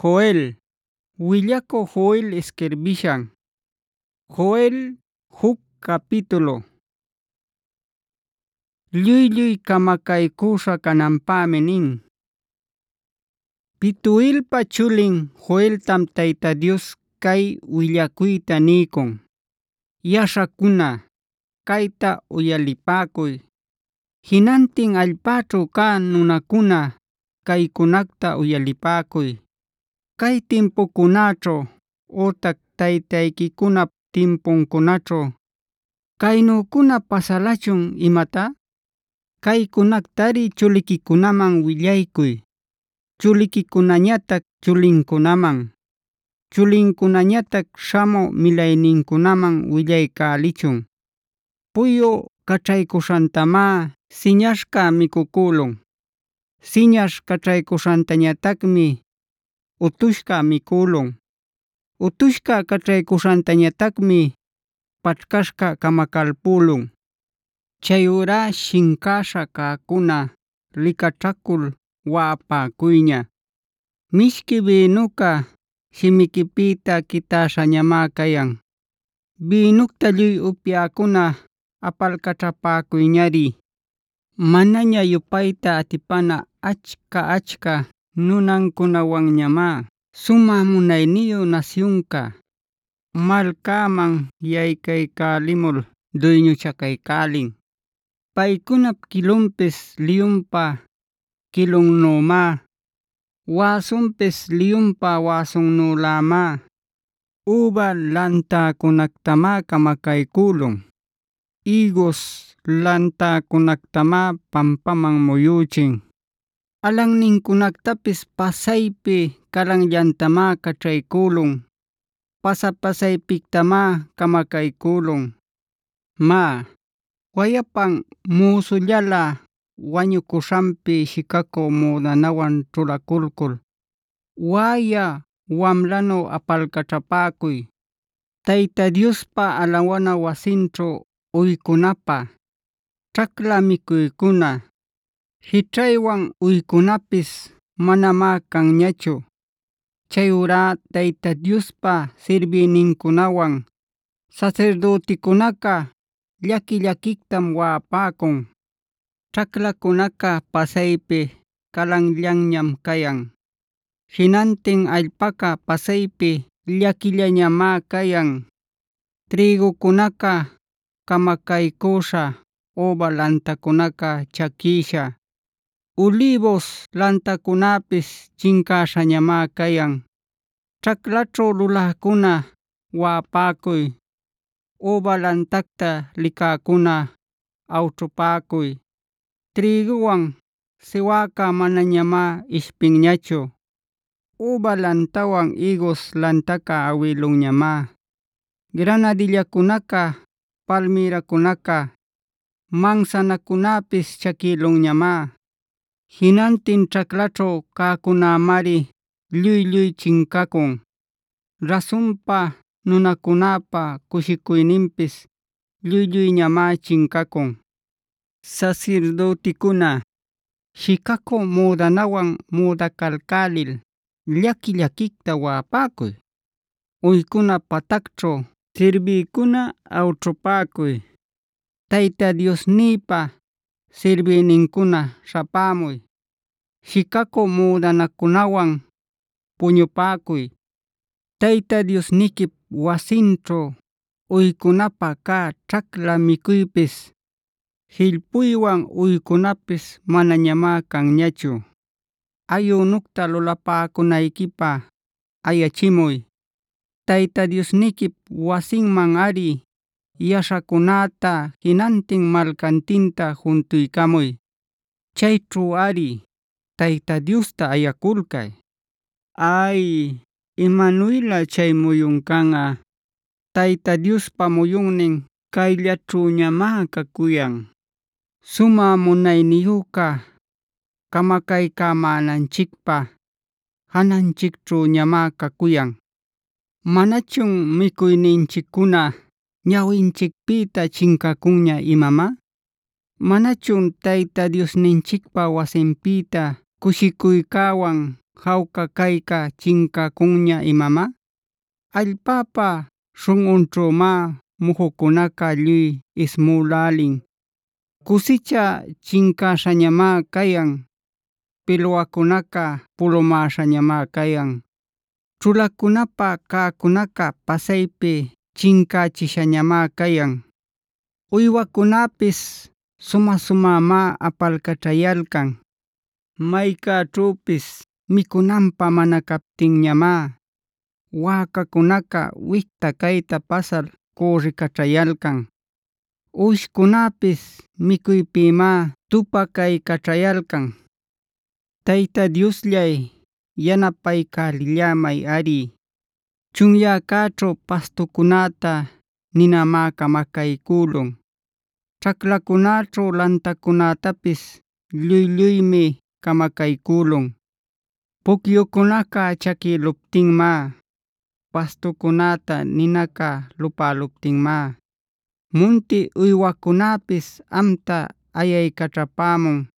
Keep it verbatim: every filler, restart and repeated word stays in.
Joel, willakuq Joel isquirbishan. Joel huk capítulo. Lluy lluy kamakaykusha kananpämi nin. Pituelpa chulin Joeltam Tayta Dios kay willakuyta niykun: Yashakuna, kayta uyalipakuy. Jinantin allpaćhu kä nunakuna, kaykunakta uyalipakuy. Kay timpukunaćhu ütac taytaykikunap timpunkunaćhu kaynukuna pasalachun imata? Kaykunaktari chulikicunaman willaykuy, chulikicunañatac chulinkunaman, chulinkunañatac śhamü milayninkunaman willaycälichun. Puyu kaćhaykushantamá siñaśhqa mikukulun, siñaśh kaćhaykushantañatacmi utushqa mikulun, utushqa kaćhaykushantañatacmi paćhkashqa kamakalpulun. Chayurá shinkasha cäcuna rikaćhakul wa'apäcuyña. Mishki bïnuca shimikipïta kitäśhañamá kayan. Bïnucta lluy upyäkuna apalkaćhapäcuyñari. Manaña yupayta atipana achka achka nunankunawanñamá sumä munayniyu nasyunqa malcäman yaykaycälimul duyñuchakaycälin. Paykunap quilunpis liyunpa quilunnümá, wäsunpis liyunpa wäsunnülämá. Uva lantäkunactamá kamakaykulun, higos lantäkunactamá pampaman muyuchin. Alannincunactapis pasaypi karanllantamá caćhaykulun, pasapasaypictamá kamakaykulun. Má, wayapan müsullala wañucuśhanpi shikaku müdanawan ćhulakulkul, waya wamlanu apalkaćhapäkuy, Tayta Diospa alawana wasinćhu uykunapä. Ćhakla mikuykuna, jićhaywan uykunapis manamá kanñachu. Chayurá Tayta Diospa sirbiyninkunawan sacerdotikunaca llaki llakictam wa'apäkun. Ćhaklakunaca pasaypi kalanllanñam kayan. Jinantin allpaca pasaypi llakillañamá kayan. Trïgukunaca kamakaykusha, uva lantakunaca chakisha, olivos lantakunapis chinkashañamá kayan. Ćhaklaćhu luläkuna wa'apäkuy, uva lantacta likäkuna awćhupäkuy. Trïguwan siwäca manañamá ishpinñachu. Uva lantawan higos lantaca awilunñamá. Granadillakunaca, palmirakunaca, manzanakunapis chakilunñamá. Jinantin ćhaklaćhu cäcunämari lluy lluy chinkakun. Rasunpa nunacunäpa cushicuyninpis lluy lluyñamá chinkakun. Sacerdoticuna, shikaku müdanawan müdacalcälil llaki llakicta wa'apäkuy. Uykuna patacćhu sirbïcuna awćhupäkuy. Tayta Diosnïpa sirbïnincuna śhapämuy. Shikaku müdanakunawan puñupäkuy. Tayta Diosniquip wasinćhu uykunapä kä ćhakla mikuypis jillpuywan uykunapis manañamá kanñachu. Ayunucta lulapäkunayquipä ayachimuy. Tayta Diosniquip wasinman ari yashakunäta jinantin malcantinta juntuykamuy. Chayćhu ari Tayta Diosta ayakulkay. Ay, imanuyla chay muyun kan'a. Tayta Diospa muyunnin kayllaćhuñamá kakuyan. Sumä munayniyuqa kamakaykämänanchikpä jananchikćhuñamá kakuyan. Manachun mikuyninchikkuna ñawinchikpïta chinkakunña imamá? Manachun Tayta Diosninchikpa wasinpïta kushikuykawan jawka kayka chinkakunña imama? Allpapa śhunꞌunćhuumá muhukunaca lluy ismulälin. Kusicha chinkashañamá kayan, pilwakunaqa pulumäśhañamá kayan. Ćhulakunapa cäkunaqa pasaypi chinkachishañamá kayan. Uywakunapis suma-sumämá apalcaćhayalcan. Maycäćhüpis mikunanpä mana captinñamá, wäcakunaqa wicta cayta pasal cürricaćhayalcan. Uwishkunapis mikuypïmá tupacaycaćhayalcan. Tayta Diosllay, yanapaycälillämayꞌari. Chunyäcäćhu pastukunäta ninamá kamacaycülun. Ćhaklakunaćhu lantakunätapis lluy-lluymi kamacaycülun. Pukyukunaqa chakïluptinmá, pastukunäta ninaca lupäluptinmá, munti uywakunapis amta ayaykaćhapämun.